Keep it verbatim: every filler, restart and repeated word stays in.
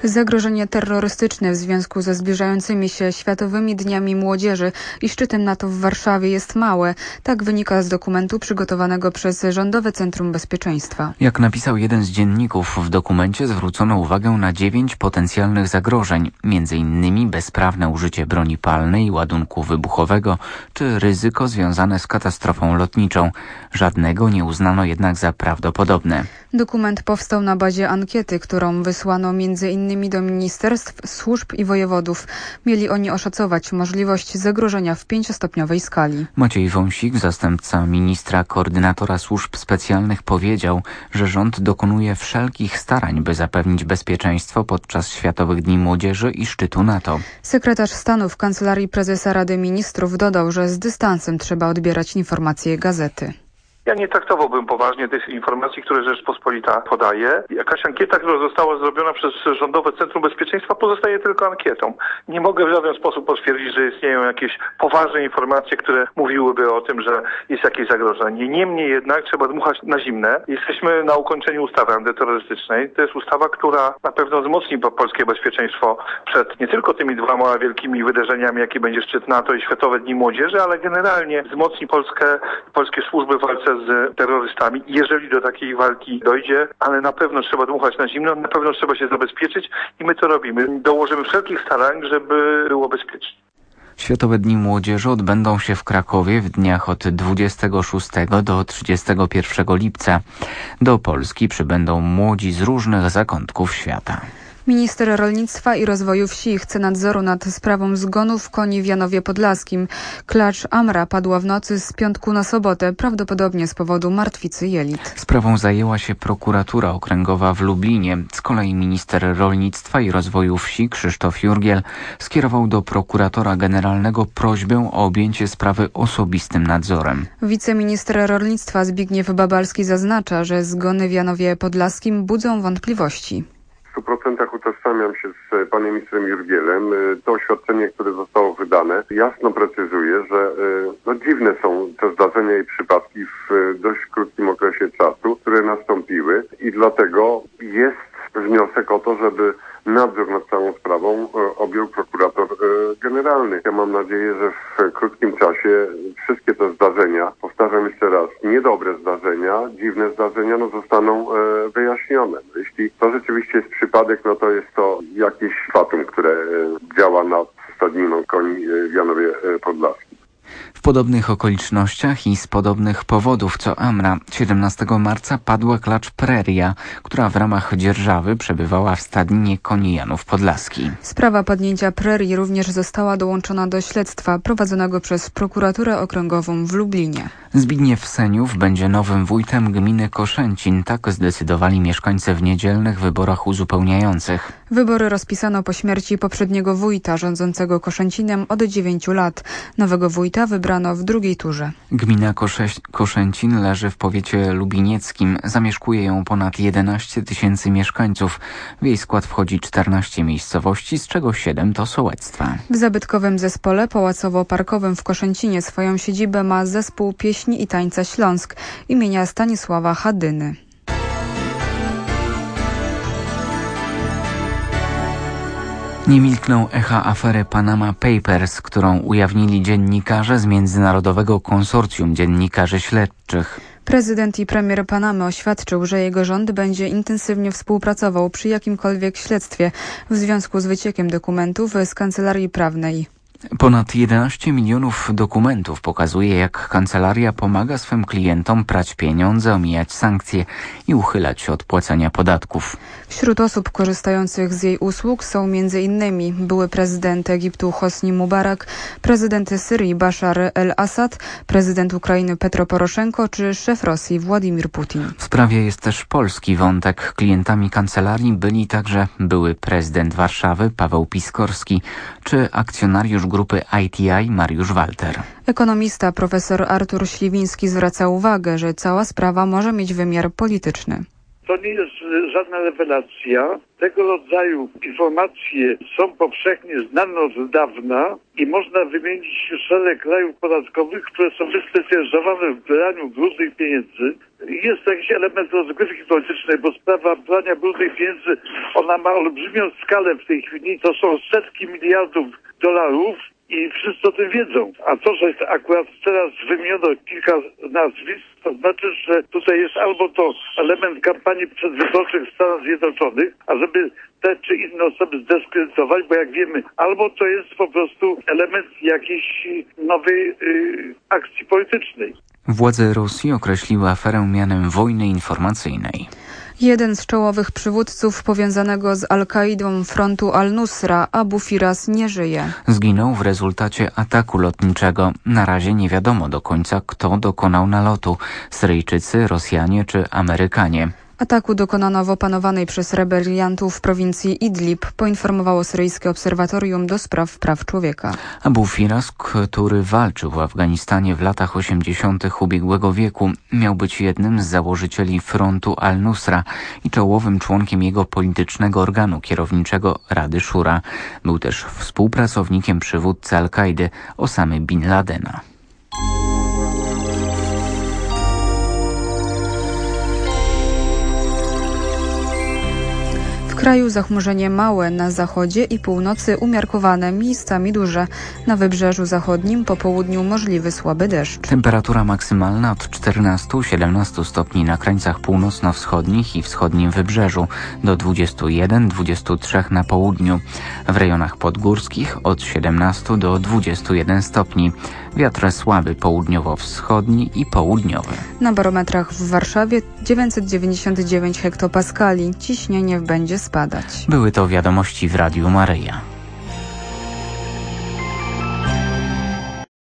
Zagrożenie terrorystyczne w związku ze zbliżającymi się Światowymi Dniami Młodzieży i szczytem NATO w Warszawie jest małe. Tak wynika z dokumentu przygotowanego przez Rządowe Centrum Bezpieczeństwa. Jak napisał jeden z dzienników, w dokumencie zwrócono uwagę na dziewięć potencjalnych zagrożeń, między innymi bezprawne użycie broni palnej, ładunku wybuchowego czy ryzyko związane z katastrofą lotniczą. Żadnego nie uznano jednak za prawdopodobne. Dokument powstał na bazie ankiety, którą wysłano między innymi do ministerstw, służb i wojewodów. Mieli oni oszacować możliwość zagrożenia w pięciostopniowej skali. Maciej Wąsik, zastępca ministra koordynatora służb specjalnych, powiedział, że rząd dokonuje wszelkich starań, by zapewnić bezpieczeństwo podczas Światowych Dni Młodzieży i szczytu NATO. Sekretarz stanu w Kancelarii Prezesa Rady Ministrów dodał, że z dystansem trzeba odbierać informacje gazety. Ja nie traktowałbym poważnie tych informacji, które Rzeczpospolita podaje. Jakaś ankieta, która została zrobiona przez Rządowe Centrum Bezpieczeństwa, pozostaje tylko ankietą. Nie mogę w żaden sposób potwierdzić, że istnieją jakieś poważne informacje, które mówiłyby o tym, że jest jakieś zagrożenie. Niemniej jednak trzeba dmuchać na zimne. Jesteśmy na ukończeniu ustawy antyterrorystycznej. To jest ustawa, która na pewno wzmocni polskie bezpieczeństwo przed nie tylko tymi dwoma wielkimi wydarzeniami, jakie będzie szczyt NATO i Światowe Dni Młodzieży, ale generalnie wzmocni Polskę, polskie służby w walce z terrorystami, jeżeli do takiej walki dojdzie, ale na pewno trzeba dmuchać na zimno, na pewno trzeba się zabezpieczyć i my to robimy. Dołożymy wszelkich starań, żeby było bezpiecznie. Światowe Dni Młodzieży odbędą się w Krakowie w dniach od dwudziestego szóstego do trzydziestego pierwszego lipca. Do Polski przybędą młodzi z różnych zakątków świata. Minister Rolnictwa i Rozwoju Wsi chce nadzoru nad sprawą zgonów koni w Janowie Podlaskim. Klacz Amra padła w nocy z piątku na sobotę, prawdopodobnie z powodu martwicy jelit. Sprawą zajęła się prokuratura okręgowa w Lublinie. Z kolei minister Rolnictwa i Rozwoju Wsi Krzysztof Jurgiel skierował do prokuratora generalnego prośbę o objęcie sprawy osobistym nadzorem. Wiceminister Rolnictwa Zbigniew Babalski zaznacza, że zgony w Janowie Podlaskim budzą wątpliwości. W stu procentach utożsamiam się z panem ministrem Jurgielem. To oświadczenie, które zostało wydane, jasno precyzuje, że no, dziwne są te zdarzenia i przypadki w dość krótkim okresie czasu, które nastąpiły i dlatego jest wniosek o to, żeby nadzór nad całą sprawą objął prokurator generalny. Ja mam nadzieję, że w krótkim czasie wszystkie te zdarzenia, powtarzam jeszcze raz, niedobre zdarzenia, dziwne zdarzenia, no zostaną wyjaśnione. Jeśli to rzeczywiście jest przypadek, no to jest to jakieś fatum, które działa nad stadniną koni w Janowie Podlaskim. W podobnych okolicznościach i z podobnych powodów co Amra siedemnastego marca padła klacz Preria, która w ramach dzierżawy przebywała w stadninie koni Janów Podlaski. Sprawa padnięcia Prerii również została dołączona do śledztwa prowadzonego przez prokuraturę okręgową w Lublinie. Zbigniew Seniów będzie nowym wójtem gminy Koszęcin. Tak zdecydowali mieszkańcy w niedzielnych wyborach uzupełniających. Wybory rozpisano po śmierci poprzedniego wójta rządzącego Koszęcinem od dziewięciu lat. Nowego wójta wybrano w drugiej turze. Gmina Kosze- Koszęcin leży w powiecie lubienieckim. Zamieszkuje ją ponad jedenaście tysięcy mieszkańców. W jej skład wchodzi czternaście miejscowości, z czego siedem to sołectwa. W zabytkowym zespole pałacowo-parkowym w Koszęcinie swoją siedzibę ma zespół pieśni i tańca Śląsk imienia Stanisława Hadyny. Nie milkną echa afery Panama Papers, którą ujawnili dziennikarze z Międzynarodowego Konsorcjum Dziennikarzy Śledczych. Prezydent i premier Panamy oświadczył, że jego rząd będzie intensywnie współpracował przy jakimkolwiek śledztwie w związku z wyciekiem dokumentów z Kancelarii Prawnej. Ponad jedenaście milionów dokumentów pokazuje, jak kancelaria pomaga swym klientom prać pieniądze, omijać sankcje i uchylać się od płacenia podatków. Wśród osób korzystających z jej usług są między innymi były prezydent Egiptu Hosni Mubarak, prezydent Syrii Bashar el-Assad, prezydent Ukrainy Petro Poroszenko czy szef Rosji Władimir Putin. W sprawie jest też polski wątek. Klientami kancelarii byli także były prezydent Warszawy Paweł Piskorski czy akcjonariusz grupy I T I Mariusz Walter. Ekonomista profesor Artur Śliwiński zwraca uwagę, że cała sprawa może mieć wymiar polityczny. To nie jest żadna rewelacja. Tego rodzaju informacje są powszechnie znane od dawna i można wymienić szereg krajów podatkowych, które są wyspecjalizowane w braniu brudnych pieniędzy. Jest to jakiś element rozgrywki politycznej, bo sprawa brania brudnych pieniędzy, ona ma olbrzymią skalę w tej chwili. To są setki miliardów dolarów i wszyscy o tym wiedzą. A to, że akurat teraz wymieniono kilka nazwisk, to znaczy, że tutaj jest albo to element kampanii przedwyborczych w Stanach Zjednoczonych, a żeby te czy inne osoby zdyskredytować, bo jak wiemy, albo to jest po prostu element jakiejś nowej y, akcji politycznej. Władze Rosji określiły aferę mianem wojny informacyjnej. Jeden z czołowych przywódców powiązanego z Al-Kaidą frontu Al-Nusra, Abu Firas, nie żyje. Zginął w rezultacie ataku lotniczego. Na razie nie wiadomo do końca, kto dokonał nalotu. Syryjczycy, Rosjanie czy Amerykanie. Ataku dokonano w opanowanej przez rebeliantów prowincji Idlib, poinformowało syryjskie obserwatorium do spraw praw człowieka. Abu Firas, który walczył w Afganistanie w latach osiemdziesiątych ubiegłego wieku, miał być jednym z założycieli frontu Al-Nusra i czołowym członkiem jego politycznego organu kierowniczego Rady Szura. Był też współpracownikiem przywódcy Al-Kaidy Osamy Bin Ladena. W kraju zachmurzenie małe, na zachodzie i północy umiarkowane, miejscami duże. Na wybrzeżu zachodnim po południu możliwy słaby deszcz. Temperatura maksymalna od czternastu do siedemnastu stopni na krańcach północno-wschodnich i wschodnim wybrzeżu, do dwudziestu jeden do dwudziestu trzech na południu. W rejonach podgórskich od siedemnastu do dwudziestu jeden stopni. Wiatr słaby południowo-wschodni i południowy. Na barometrach w Warszawie dziewięćset dziewięćdziesiąt dziewięć hektopaskali. Ciśnienie będzie spadać. Były to wiadomości w Radiu Maryja.